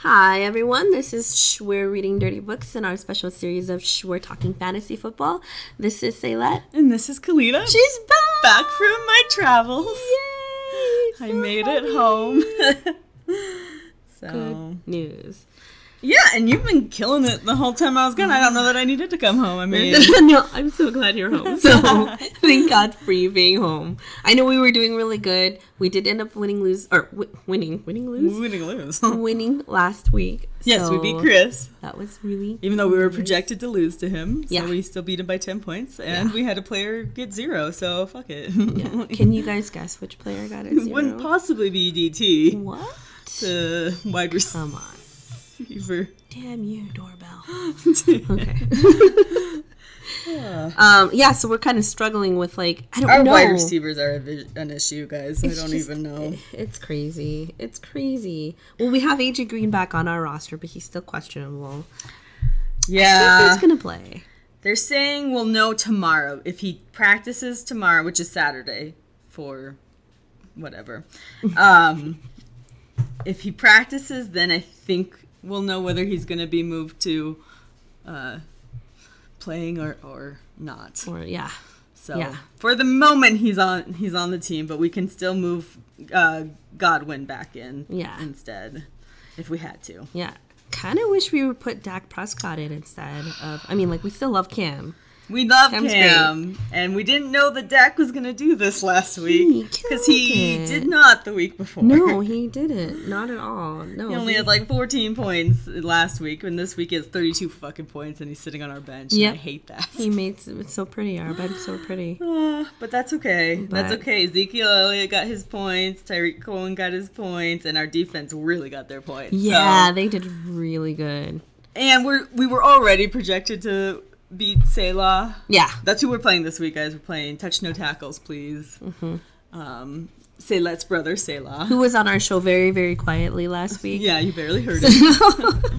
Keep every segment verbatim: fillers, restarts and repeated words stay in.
Hi, everyone. This is Shh, We're Reading Dirty Books in our special series of Shh, We're Talking Fantasy Football. This is Saylette. And this is Kalina. She's back! Back from my travels. Yay! I So made happy. it home. So Good news. Yeah, and you've been killing it the whole time I was gone. I don't know that I needed to come home. I mean, no, I'm so glad you're home. So thank God for you being home. I know we were doing really good. We did end up winning, lose, or w- winning, winning, lose, winning lose. winning last week. Yes, so we beat Chris. That was really, Even though we were nice. projected to lose to him, so Yeah. we still beat him by ten points, and Yeah. we had a player get zero, so fuck it. Yeah. Can you guys guess which player got a It zero? wouldn't possibly be D T. What? The wide receiver. Come on. Damn you, doorbell. Okay. Yeah. um, yeah, so we're kind of struggling with, like, I don't Our know. wide receivers are a vi- an issue, guys. It's I don't just- even know. It's crazy. It's crazy. Well, we have A J Green back on our roster, but he's still questionable. Yeah. Who's going to play? They're saying we'll know tomorrow. If he practices tomorrow, which is Saturday for whatever. Um, if he practices, then I think we'll know whether he's going to be moved to uh, playing or, or not. Or, yeah. So Yeah. for the moment, he's on he's on the team, but we can still move uh, Godwin back in Yeah. instead if we had to. Yeah. Kind of wish we would put Dak Prescott in instead of, I mean, like, we still love Cam. We love Cam's Cam, and we didn't know that Dak was going to do this last week because he killed it. did not the week before. No, he didn't. Not at all. No. He only had like fourteen points last week, and this week he has thirty-two fucking points, and he's sitting on our bench. Yep. And I hate that. He made it so pretty. Our bed's so pretty. Uh, but that's okay. That's But- okay. Ezekiel Elliott got his points. Tyreek Cohen got his points, and our defense really got their points. Yeah, So- they did really good. and we're we were already projected to beat Selah. Yeah. That's who we're playing this week, guys. We're playing Touch No Tackles, please. Mm-hmm. Um, Selah's brother, Selah. Who was on our show very, very quietly last week. Yeah, you barely heard it.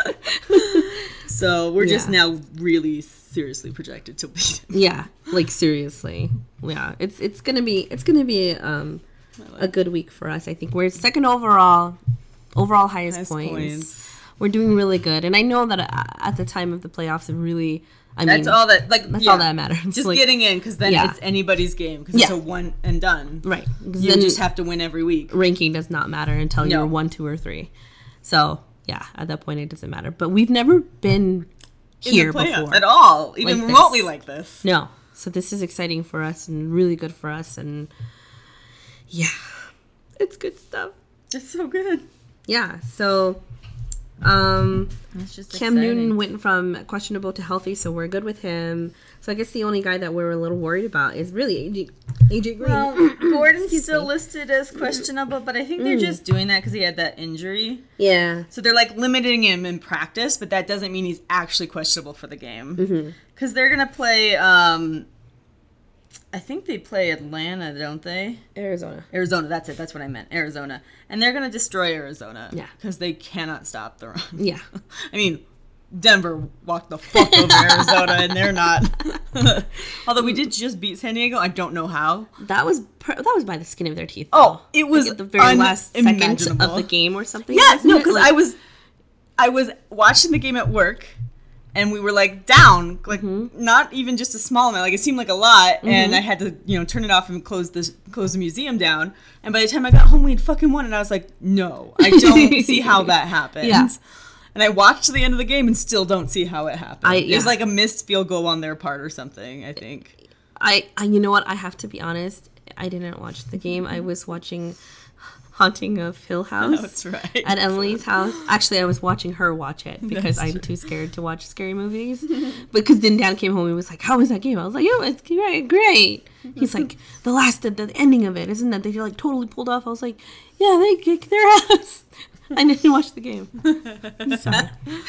So we're just Yeah. now really seriously projected to beat him. Yeah, like seriously. Yeah, it's it's gonna be it's gonna be um a good week for us. I think we're second overall, overall highest, Highest points. points. We're doing really good, and I know that uh, at the time of the playoffs, it really, I That's mean, all that like. that's yeah. all that matters. Just Like, getting in, because then yeah. it's anybody's game, because Yeah. it's a one and done. right. 'Cause You then just have to win every week. ranking does not matter until No. you're one, two, or three. So yeah, at that point, it doesn't matter. But we've never been here in the playoffs before at all, even Like remotely this. like this. No. So this is exciting for us and really good for us. And yeah, it's good stuff. It's so good. Yeah. So um, It's just Cam Newton went from questionable to healthy, so we're good with him. So I guess the only guy that we're a little worried about is really A J, A J Green. Well, Gordon's Excuse still me. listed as questionable, but I think they're just doing that because he had that injury. Yeah. So they're like limiting him in practice, but that doesn't mean he's actually questionable for the game. Because they're going to play, um, I think they play Atlanta, don't they? Arizona. Arizona, that's it. That's what I meant. Arizona. And they're going to destroy Arizona. Yeah. Because they cannot stop the run. Yeah. I mean, Denver walked the fuck over Arizona, and they're not. Although we did just beat San Diego. I don't know how. That was per- that was by the skin of their teeth. Oh, though. it was Like at the very last second unimaginable. of the game or something. Yeah, wasn't no, it? because Like- I was, I was watching the game at work, and we were like down, like not even just a small amount. Like it seemed like a lot, and I had to, you know, turn it off and close the close the museum down. And by the time I got home, we had fucking won, and I was like, no, I don't see how that happened. Yeah. And I watched the end of the game and still don't see how it happened. I- It was yeah. like a missed field goal on their part or something, I think. I, I, you know what? I have to be honest. I didn't watch the game. I was watching Haunting of Hill House That's right. at Emily's house. Actually, I was watching her watch it because That's I'm true. too scared to watch scary movies. Because then Dan came home and was like, "How was that game?" I was like, "Oh, it's great, great." He's like, "The last, the, the ending of it, isn't that they like totally pulled off?" I was like, "Yeah, they kicked their ass." I didn't watch the game. I'm sorry.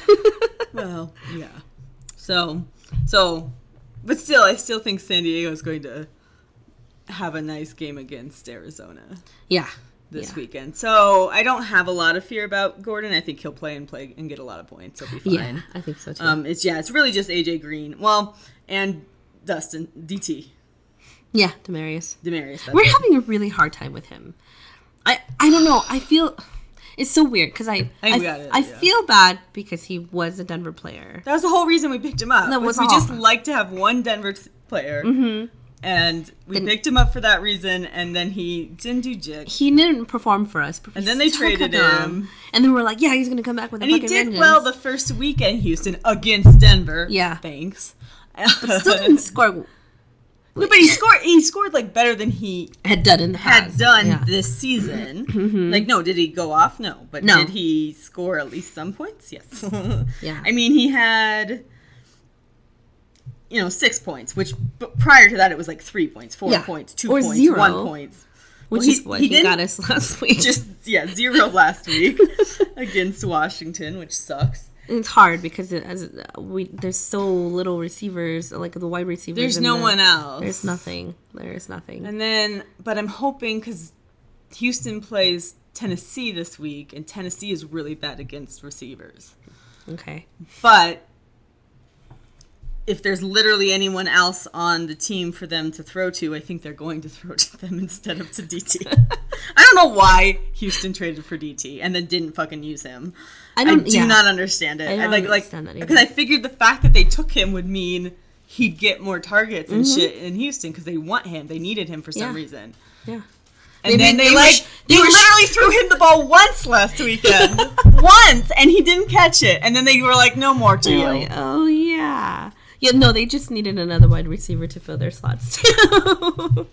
Well, yeah. So, so, but still, I still think San Diego is going to have a nice game against Arizona Yeah. this yeah. weekend. So I don't have a lot of fear about Gordon. I think he'll play and play and get a lot of points. He'll be fine. Yeah, I think so too. Um, it's yeah, it's really just A J Green. Well, and Dustin D T yeah, Demarius. Demarius. That's We're it. having a really hard time with him. I I don't know. I feel It's so weird because I I, I, got it, I yeah. feel bad because he was a Denver player. That was the whole reason we picked him up. That was was we all. just like to have one Denver t- player, Mm-hmm. and we Then- picked him up for that reason. And then he didn't do jack. He didn't perform for us, but we And then they still traded kept him. And then we're like, yeah, he's gonna come back with a And he fucking did vengeance. well the first week in Houston against Denver. Yeah. Thanks. But still didn't score. No, but he scored. He scored like better than he Had done in the had past. done Yeah. this season. Like, no, did he go off? No, but No. did he score at least some points? Yes. Yeah. I mean, he had, you know, six points, which but prior to that it was like three points, four Yeah. points, two Or points, zero. one point. Which Well, is he- what he he, didn't- got us last week. Just yeah, zero last week against Washington, which sucks. And it's hard because it, as we there's so little receivers, like the wide receivers. There's and no the- one else. There's nothing. There is nothing. And then, but I'm hoping because Houston plays Tennessee this week, and Tennessee is really bad against receivers. Okay. But if there's literally anyone else on the team for them to throw to, I think they're going to throw to them instead of to D T. I don't know why Houston traded for D T and then didn't fucking use him. I I, don't- do yeah. not understand it. I don't like, understand like, that either. because I figured the fact that they took him would mean he'd get more targets and Mm-hmm. shit in Houston because they want him. They needed him for some Yeah. reason. Yeah. And Maybe then they, they like, were- they, they were- literally threw him the ball once last weekend. Once! And he didn't catch it. And then they were like, no more to They're you. like, oh yeah. Yeah, no, they just needed another wide receiver to fill their slots too.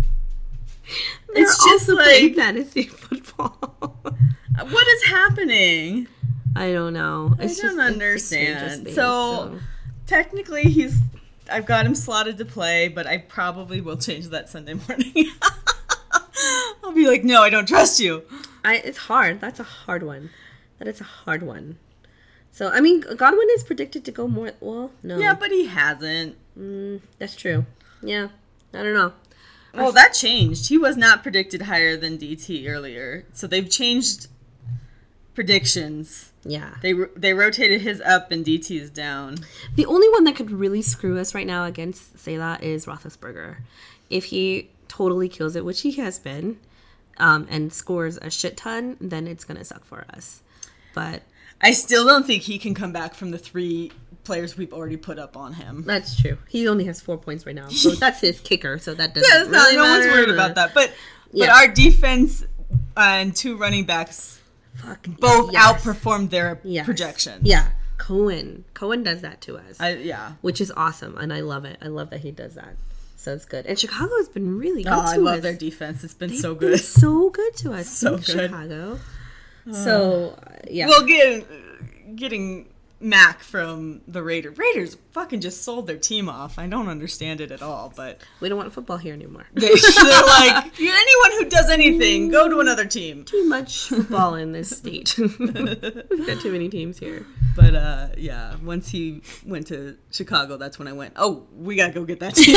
They're It's just also playing like- fantasy football. What is happening? I don't know. I It's don't just, it's the strangest understand. thing, So- Technically, he's. I've got him slotted to play, but I probably will change that Sunday morning. I'll be like, no, I don't trust you. I, it's hard. That's a hard one. That is a hard one. So, I mean, Godwin is predicted to go more. Well, no. Yeah, but he hasn't. Mm, that's true. Yeah. I don't know. Well, that changed. He was not predicted higher than D T earlier. So they've changed predictions. Yeah. They they rotated his up and D T's down. The only one that could really screw us right now against Selah is Roethlisberger. If he totally kills it, which he has been, um, and scores a shit ton, then it's going to suck for us. But I still don't think he can come back from the three players we've already put up on him. that's true. He only has four points right now. So that's his kicker. So that doesn't Yeah, it's not, really no one's matter. worried about that. But but Yeah. our defense and two running backs Fuck. both yes. outperformed their Yes. projections. Yeah. Cohen. Cohen does that to us. I, yeah. which is awesome. And I love it. I love that he does that. So it's good. And Chicago has been really good Oh, to I love us. their defense. It's been They've so been good. so good to us. So Thank good. Chicago. So, uh, yeah. Well, get, getting Mac from the Raiders. Raiders fucking just sold their team off. I don't understand it at all, but we don't want football here anymore. they, they're like, anyone who does anything, go to another team. Too much football in this state. We've got too many teams here. But uh, yeah, once he went to Chicago, that's when I went, oh, we gotta go get that team.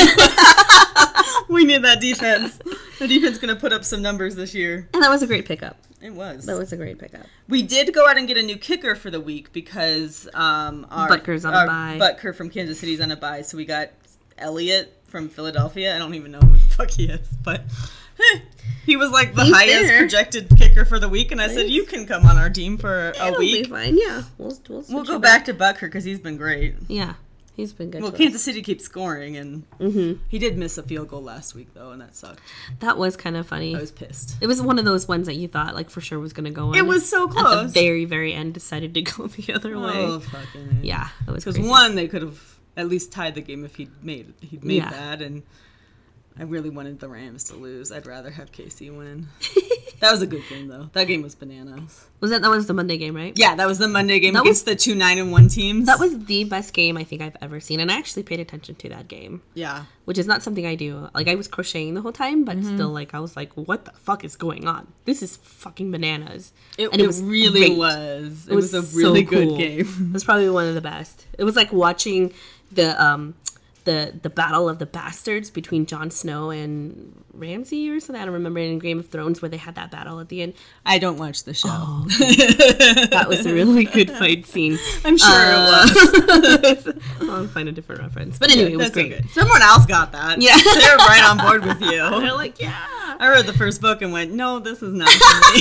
We need that defense. The defense gonna put up some numbers this year. And that was a great pickup. It was. That was a great pickup. We did go out and get a new kicker for the week because um, our Butker's on a our bye. Butker from Kansas City's on a bye, so we got Elliott from Philadelphia. I don't even know who the fuck he is, but eh, he was like the He's highest there. projected kicker for the week, and I said Nice. you can come on our team for a It'll week. be fine. Yeah. We'll, we'll, We'll switch go it back to Butker because he's been great. Yeah. He's been good Well, to Kansas us. City keeps scoring, and Mm-hmm. he did miss a field goal last week though, and that sucked. That was kind of funny. I was pissed. It was one of those ones that you thought like for sure was going to go in. It was so At the close. very, very end, decided to go the other way. Oh fucking A. Yeah, that was Because crazy. one, they could have at least tied the game if he'd made he'd made Yeah. that, and I really wanted the Rams to lose. I'd rather have K C win. That was a good game though. That game was bananas. Was that that was the Monday game, right? Yeah, that was the Monday game That against the two nine and one teams. That was the best game I think I've ever seen, and I actually paid attention to that game, yeah. which is not something I do. Like I was crocheting the whole time, but Mm-hmm. still, like I was like, "What the fuck is going on? This is fucking bananas!" It, and it, really great. was. It, It was, was a really so good cool. game. It was probably one of the best. It was like watching the um the the battle of the bastards between Jon Snow and Ramsay or something. I don't remember in Game of Thrones where they had that battle at the end. I don't watch the show. Oh, that was a really good fight scene. I'm sure Uh, it was. I'll find a different reference. But anyway, it was That's great. okay. Someone else got that. Yeah. They're right on board with you. They're like, yeah. I read the first book and went, no, this is not for me.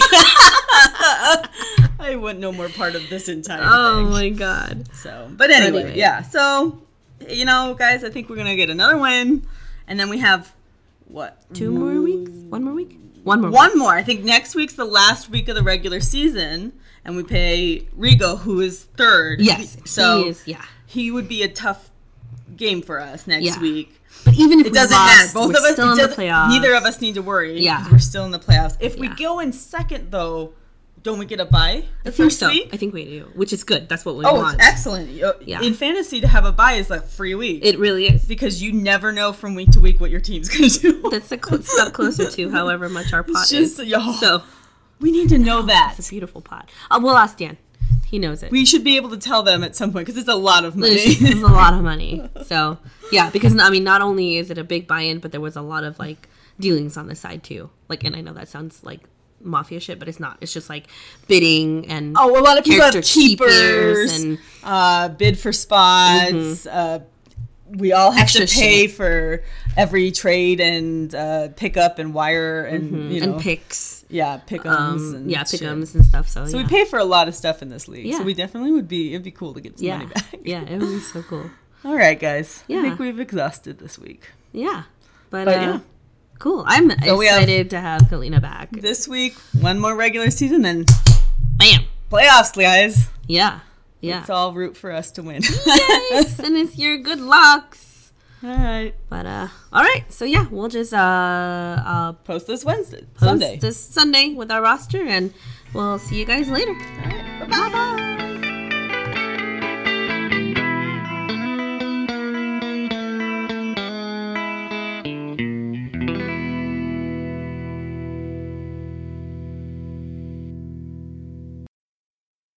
I want no more part of this entire Oh thing. my god. So, but anyway, Anyway. yeah. So, you know, guys, I think we're gonna get another win, and then we have what? Two more weeks? One more week? One more. One more. I think next week's the last week of the regular season, and we play Rigo, who is third. Yes. So he is, yeah. he would be a tough game for us next Yeah. week. But even if It we doesn't lost, matter. Both we're of us, still it in the doesn't- playoffs. neither of us need to worry. Yeah. 'Cause we're still in the playoffs. If we Yeah. go in second, though, don't we get a bye the I think first so. week? I think we do, which is good. That's what we Oh, want. it's excellent. You- Yeah. In fantasy, to have a bye is like free week. It really is. because you never know from week to week what your team's going to do. That's a cl- step closer to however much our pot It's just, is. yo, So we need to know that. it's a beautiful pot. Uh, we'll ask Dan. He knows it. We should be able to tell them at some point because it's a lot of money. It's it's a lot of money. So yeah, because I mean, not only is it a big buy-in, but there was a lot of like dealings on the side too. Like, and I know that sounds like mafia shit, but it's not. It's just like bidding and Oh, a lot of people have character keepers and uh, bid for spots. Uh, we all have Extra to pay shit. for every trade and uh, pick up and wire and you know, and picks. yeah, pick'ems Um, and yeah, shit. pick'ems and stuff. So, So yeah. we pay for a lot of stuff in this league. Yeah. So we definitely would be. It'd be cool to get some yeah, money back. yeah, it would be so cool. All right, guys. I Yeah. think we've exhausted this week. Yeah, but, But, uh, yeah. cool. I'm So we have- excited to have Kalina back. This week, one more regular season, then Bam. playoffs, guys. Yeah, yeah. Let's all root for us to win. Yes, and it's your good lucks. All right. But uh, all right. So yeah, we'll just uh, uh Post this Wednesday, post Sunday. this Sunday with our roster, and we'll see you guys later. All right. Bye-bye. Bye.